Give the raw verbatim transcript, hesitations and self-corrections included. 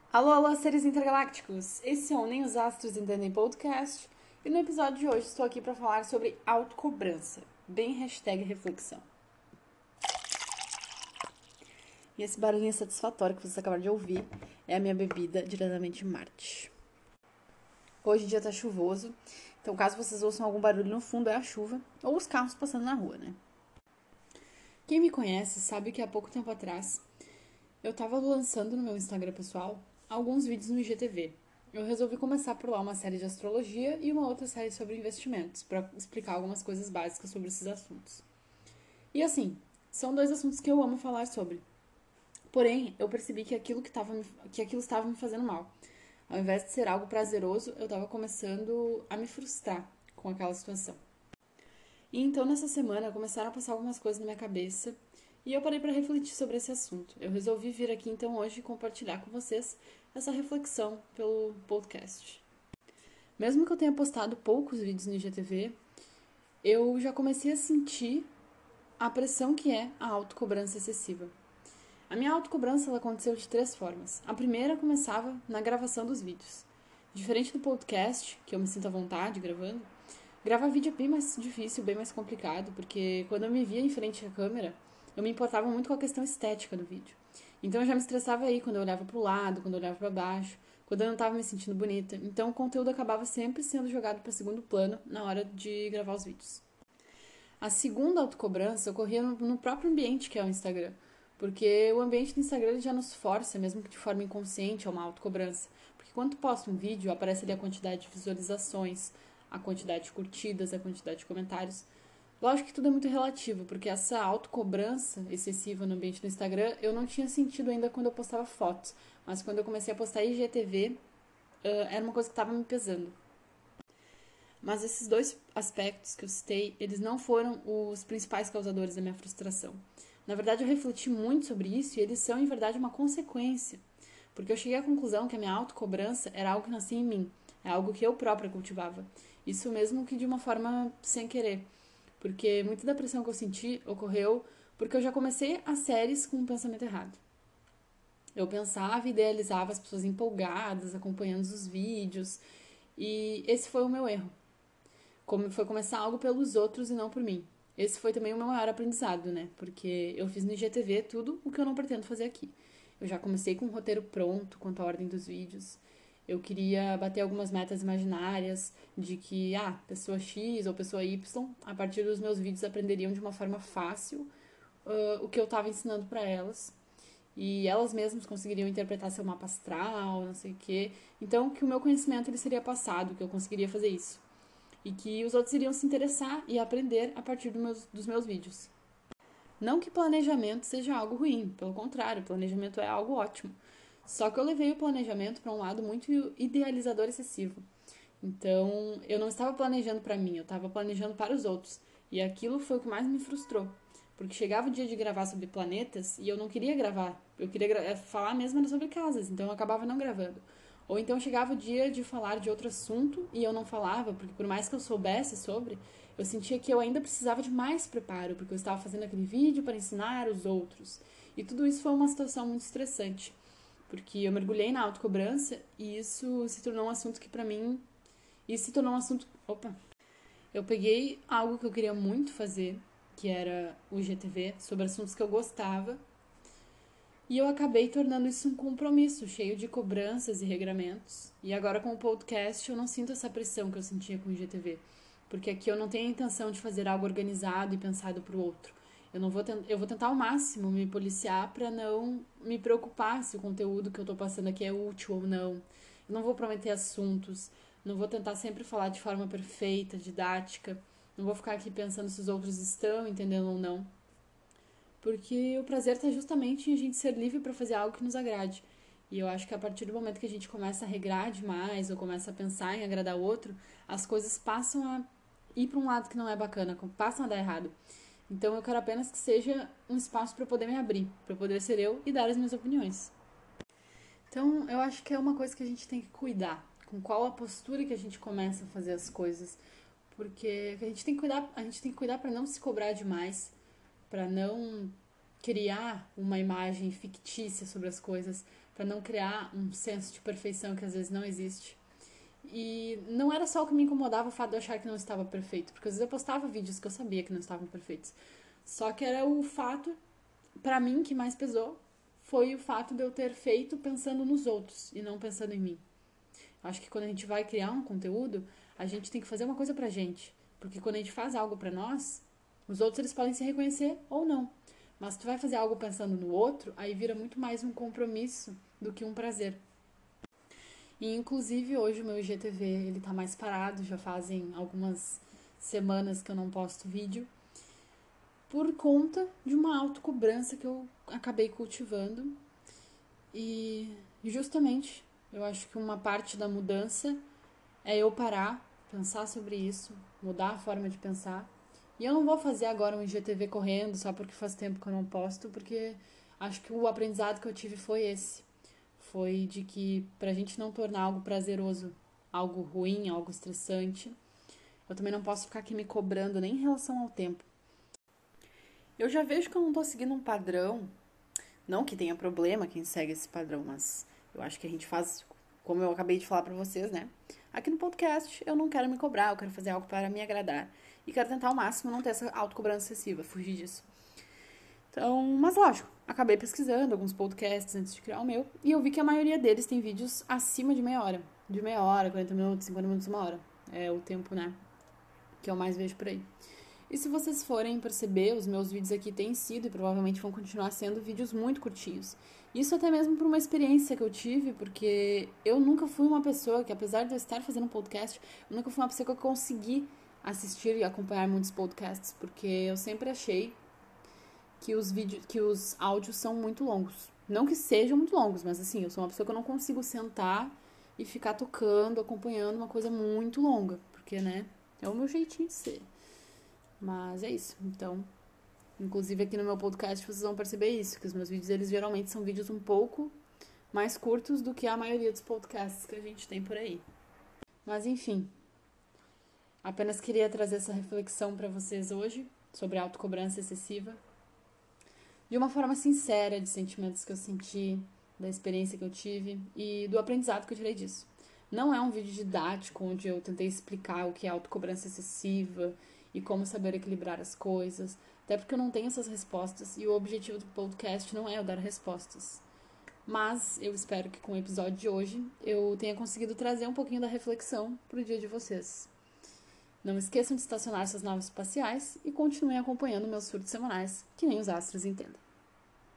Alô, alô, seres intergalácticos! Esse é o Nem os Astros Entendem Podcast e no episódio de hoje estou aqui para falar sobre autocobrança, bem hashtag reflexão. E esse barulhinho satisfatório que vocês acabaram de ouvir é a minha bebida diretamente de Marte. Hoje o dia tá chuvoso, então caso vocês ouçam algum barulho no fundo é a chuva ou os carros passando na rua, né? Quem me conhece sabe que há pouco tempo atrás eu tava lançando no meu Instagram pessoal alguns vídeos no I G T V. Eu resolvi começar por lá uma série de astrologia e uma outra série sobre investimentos, para explicar algumas coisas básicas sobre esses assuntos. E assim, são dois assuntos que eu amo falar sobre. Porém, eu percebi que aquilo, que, tava, que aquilo estava me fazendo mal. Ao invés de ser algo prazeroso, eu estava começando a me frustrar com aquela situação. E então, nessa semana, começaram a passar algumas coisas na minha cabeça e eu parei para refletir sobre esse assunto. Eu resolvi vir aqui então hoje compartilhar com vocês essa reflexão pelo podcast. Mesmo que eu tenha postado poucos vídeos no I G T V, eu já comecei a sentir a pressão que é a autocobrança excessiva. A minha autocobrança ela aconteceu de três formas. A primeira começava na gravação dos vídeos. Diferente do podcast, que eu me sinto à vontade gravando, gravar vídeo é bem mais difícil, bem mais complicado, porque quando eu me via em frente à câmera, eu me importava muito com a questão estética do vídeo. Então eu já me estressava aí quando eu olhava pro lado, quando eu olhava para baixo, quando eu não estava me sentindo bonita. Então o conteúdo acabava sempre sendo jogado para segundo plano na hora de gravar os vídeos. A segunda autocobrança ocorria no próprio ambiente que é o Instagram, porque o ambiente do Instagram ele já nos força, mesmo que de forma inconsciente, a uma autocobrança. Porque quando tu posta um vídeo, aparece ali a quantidade de visualizações, a quantidade de curtidas, a quantidade de comentários. Lógico que tudo é muito relativo, porque essa autocobrança excessiva no ambiente do Instagram eu não tinha sentido ainda quando eu postava fotos. Mas quando eu comecei a postar I G T V, uh, era uma coisa que estava me pesando. Mas esses dois aspectos que eu citei, eles não foram os principais causadores da minha frustração. Na verdade, eu refleti muito sobre isso e eles são, em verdade, uma consequência. Porque eu cheguei à conclusão que a minha autocobrança era algo que nascia em mim. É algo que eu própria cultivava. Isso mesmo que de uma forma sem querer. Porque muita da pressão que eu senti ocorreu porque eu já comecei as séries com um pensamento errado. Eu pensava e idealizava as pessoas empolgadas, acompanhando os vídeos. E esse foi o meu erro. Como foi começar algo pelos outros e não por mim. Esse foi também o meu maior aprendizado, né? Porque eu fiz no I G T V tudo o que eu não pretendo fazer aqui. Eu já comecei com um roteiro pronto quanto à ordem dos vídeos. Eu queria bater algumas metas imaginárias de que, ah, pessoa X ou pessoa Y, a partir dos meus vídeos, aprenderiam de uma forma fácil uh, o que eu estava ensinando para elas. E elas mesmas conseguiriam interpretar seu mapa astral, não sei o quê. Então, que o meu conhecimento ele seria passado, que eu conseguiria fazer isso. E que os outros iriam se interessar e aprender a partir do meus, dos meus vídeos. Não que planejamento seja algo ruim, pelo contrário, planejamento é algo ótimo. Só que eu levei o planejamento para um lado muito idealizador excessivo. Então, eu não estava planejando para mim, eu estava planejando para os outros. E aquilo foi o que mais me frustrou. Porque chegava o dia de gravar sobre planetas e eu não queria gravar. Eu queria gra- falar mesmo sobre casas, então eu acabava não gravando. Ou então chegava o dia de falar de outro assunto e eu não falava, porque por mais que eu soubesse sobre, eu sentia que eu ainda precisava de mais preparo, porque eu estava fazendo aquele vídeo para ensinar os outros. E tudo isso foi uma situação muito estressante, porque eu mergulhei na autocobrança e isso se tornou um assunto que pra mim, isso se tornou um assunto, opa, eu peguei algo que eu queria muito fazer, que era o I G T V, sobre assuntos que eu gostava, e eu acabei tornando isso um compromisso, cheio de cobranças e regramentos. E agora com o podcast eu não sinto essa pressão que eu sentia com o I G T V, porque aqui eu não tenho a intenção de fazer algo organizado e pensado pro outro. Eu não vou tent... eu vou tentar ao máximo me policiar para não me preocupar se o conteúdo que eu tô passando aqui é útil ou não. Eu não vou prometer assuntos, não vou tentar sempre falar de forma perfeita, didática. Não vou ficar aqui pensando se os outros estão entendendo ou não. Porque o prazer está justamente em a gente ser livre para fazer algo que nos agrade. E eu acho que a partir do momento que a gente começa a regrar demais ou começa a pensar em agradar o outro, as coisas passam a ir para um lado que não é bacana, passam a dar errado. Então eu quero apenas que seja um espaço para poder me abrir, para poder ser eu e dar as minhas opiniões. Então eu acho que é uma coisa que a gente tem que cuidar, com qual a postura que a gente começa a fazer as coisas, porque a gente tem que cuidar, a gente tem que cuidar para não se cobrar demais, para não criar uma imagem fictícia sobre as coisas, para não criar um senso de perfeição que às vezes não existe. E não era só o que me incomodava o fato de eu achar que não estava perfeito, porque às vezes eu postava vídeos que eu sabia que não estavam perfeitos. Só que era o fato, pra mim, que mais pesou, foi o fato de eu ter feito pensando nos outros e não pensando em mim. Acho que quando a gente vai criar um conteúdo, a gente tem que fazer uma coisa pra gente. Porque quando a gente faz algo pra nós, os outros eles podem se reconhecer ou não. Mas se tu vai fazer algo pensando no outro, aí vira muito mais um compromisso do que um prazer. E inclusive hoje o meu I G T V ele tá mais parado, já fazem algumas semanas que eu não posto vídeo, por conta de uma autocobrança que eu acabei cultivando. E justamente eu acho que uma parte da mudança é eu parar, pensar sobre isso, mudar a forma de pensar. E eu não vou fazer agora um I G T V correndo só porque faz tempo que eu não posto, porque acho que o aprendizado que eu tive foi esse. Foi de que pra gente não tornar algo prazeroso, algo ruim, algo estressante, eu também não posso ficar aqui me cobrando nem em relação ao tempo. Eu já vejo que eu não tô seguindo um padrão, não que tenha problema quem segue esse padrão, mas eu acho que a gente faz, como eu acabei de falar pra vocês, né? Aqui no podcast eu não quero me cobrar, eu quero fazer algo para me agradar. E quero tentar ao máximo não ter essa autocobrança excessiva, fugir disso. Então, mas lógico, acabei pesquisando alguns podcasts antes de criar o meu e eu vi que a maioria deles tem vídeos acima de meia hora. De meia hora, quarenta minutos, cinquenta minutos, uma hora. É o tempo, né, que eu mais vejo por aí. E se vocês forem perceber, os meus vídeos aqui têm sido e provavelmente vão continuar sendo vídeos muito curtinhos. Isso até mesmo por uma experiência que eu tive, porque eu nunca fui uma pessoa que, apesar de eu estar fazendo um podcast, eu nunca fui uma pessoa que eu consegui assistir e acompanhar muitos podcasts, porque eu sempre achei que os vídeos, que os áudios são muito longos. Não que sejam muito longos, mas assim, eu sou uma pessoa que eu não consigo sentar e ficar tocando, acompanhando uma coisa muito longa, porque, né, é o meu jeitinho de ser. Mas é isso. Então, inclusive aqui no meu podcast vocês vão perceber isso, que os meus vídeos, eles geralmente são vídeos um pouco mais curtos do que a maioria dos podcasts que a gente tem por aí. Mas enfim, apenas queria trazer essa reflexão para vocês hoje sobre a autocobrança excessiva, de uma forma sincera, de sentimentos que eu senti, da experiência que eu tive e do aprendizado que eu tirei disso. Não é um vídeo didático onde eu tentei explicar o que é autocobrança excessiva e como saber equilibrar as coisas, até porque eu não tenho essas respostas e o objetivo do podcast não é eu dar respostas. Mas eu espero que com o episódio de hoje eu tenha conseguido trazer um pouquinho da reflexão pro dia de vocês. Não esqueçam de estacionar suas naves espaciais e continuem acompanhando meus surtos semanais, que nem os astros entendem.